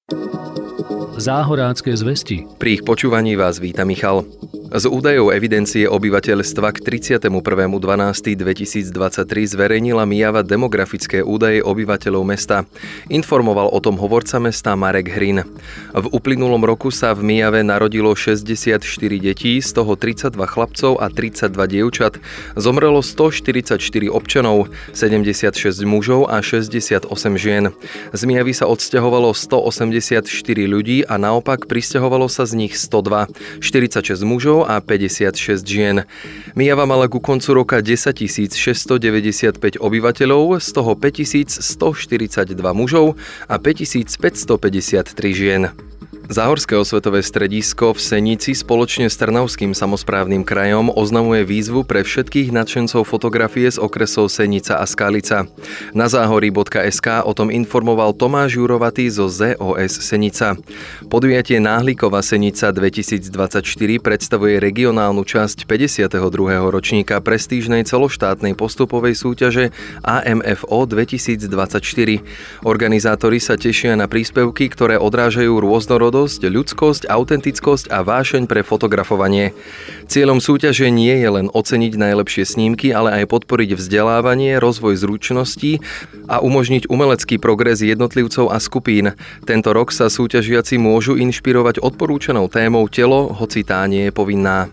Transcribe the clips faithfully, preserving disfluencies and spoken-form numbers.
Záhorácké zvesti. Pri ich počúvaní vás víta Michal. Z údajov evidencie obyvateľstva k tridsiatemu prvému decembrovi dvetisícdvadsaťtri zverejnila Myjava demografické údaje obyvateľov mesta. Informoval o tom hovorca mesta Marek Hrin. V uplynulom roku sa v Myjave narodilo šesťdesiatštyri detí, z toho tridsaťdva chlapcov a tridsaťdva dievčat. Zomrelo stoštyridsaťštyri občanov, sedemdesiatšesť mužov a šesťdesiatosem žien. Z Myjavy sa odsťahovalo stoosemdesiatštyri ľudí a naopak prisťahovalo sa z nich stodva, štyridsaťšesť mužov a päťdesiatšesť žien. Myjava mala ku koncu roka desaťtisíc šesťstodeväťdesiatpäť obyvateľov, z toho päťtisícstoštyridsaťdva mužov a päťtisícpäťstopäťdesiattri žien. Záhorské osvetové stredisko v Senici spoločne s Trnavským samosprávnym krajom oznamuje výzvu pre všetkých nadšencov fotografie z okresov Senica a Skalica. Na záhorí bodka es ká o tom informoval Tomáš Jurovatý zo zet ó es Senica. Podujatie Náhlikova Senica dvetisícdvadsaťštyri predstavuje regionálnu časť päťdesiateho druhého ročníka prestížnej celoštátnej postupovej súťaže á em ef ó dvetisícdvadsaťštyri. Organizátori sa tešia na príspevky, ktoré odrážajú rôznorodosť, ľudskosť, autentickosť a vášeň pre fotografovanie. Cieľom súťaže nie je len oceniť najlepšie snímky, ale aj podporiť vzdelávanie, rozvoj zručností a umožniť umelecký progres jednotlivcov a skupín. Tento rok sa súťažiaci môžu inšpirovať odporúčanou témou Telo, hoci tá nie je povinná.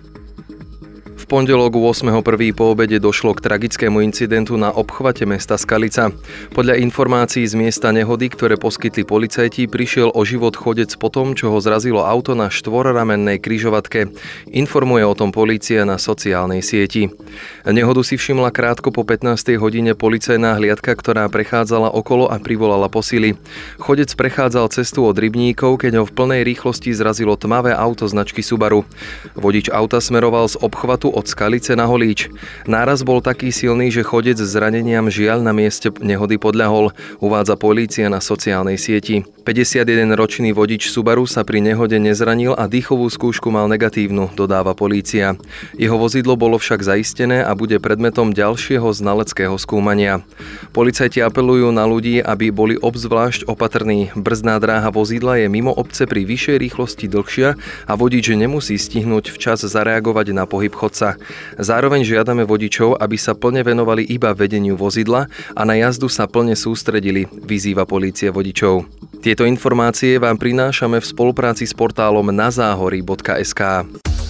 V pondelok ôsmeho prvého po obede došlo k tragickému incidentu na obchvate mesta Skalica. Podľa informácií z miesta nehody, ktoré poskytli policajti, prišiel o život chodec po tom, čo ho zrazilo auto na štvorramennej križovatke. Informuje o tom polícia na sociálnej sieti. Nehodu si všimla krátko po pätnástej hodine policajná hliadka, ktorá prechádzala okolo a privolala posily. Chodec prechádzal cestu od Rybníkov, keď ho v plnej rýchlosti zrazilo tmavé auto značky Subaru. Vodič auta smeroval z obchvatu od Skalice na Holíč. Náraz bol taký silný, že chodec s zraneniam žiaľ na mieste nehody podľahol, uvádza polícia na sociálnej sieti. päťdesiatjedenročný vodič Subaru sa pri nehode nezranil a dýchovú skúšku mal negatívnu, dodáva polícia. Jeho vozidlo bolo však zaistené a bude predmetom ďalšieho znaleckého skúmania. Policajti apelujú na ľudí, aby boli obzvlášť opatrní. Brzdná dráha vozidla je mimo obce pri vyššej rýchlosti dlhšia a vodič nemusí stihnúť včas zareagovať na pohyb chodca. Zároveň žiadame vodičov, aby sa plne venovali iba vedeniu vozidla a na jazdu sa plne sústredili, vyzýva polícia vodičov. Tieto informácie vám prinášame v spolupráci s portálom na záhorí bodka es ká.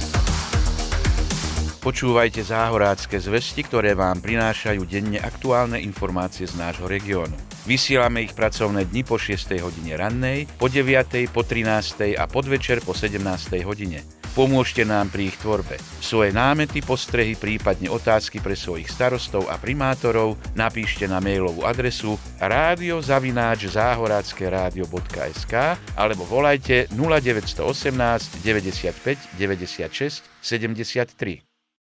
Počúvajte záhorácké zvesti, ktoré vám prinášajú denne aktuálne informácie z nášho regiónu. Vysielame ich pracovné dni po šiestej hodine rannej, po deviatej, po trinástej a podvečer po sedemnástej hodine. Pomôžte nám pri ich tvorbe. Svoje námety, postrehy, prípadne otázky pre svojich starostov a primátorov napíšte na mailovú adresu rádio zavináč záhorácke rádio bodka es ká alebo volajte nula deväť jedna osem deväťdesiatpäť deväťdesiatšesť sedemdesiattri.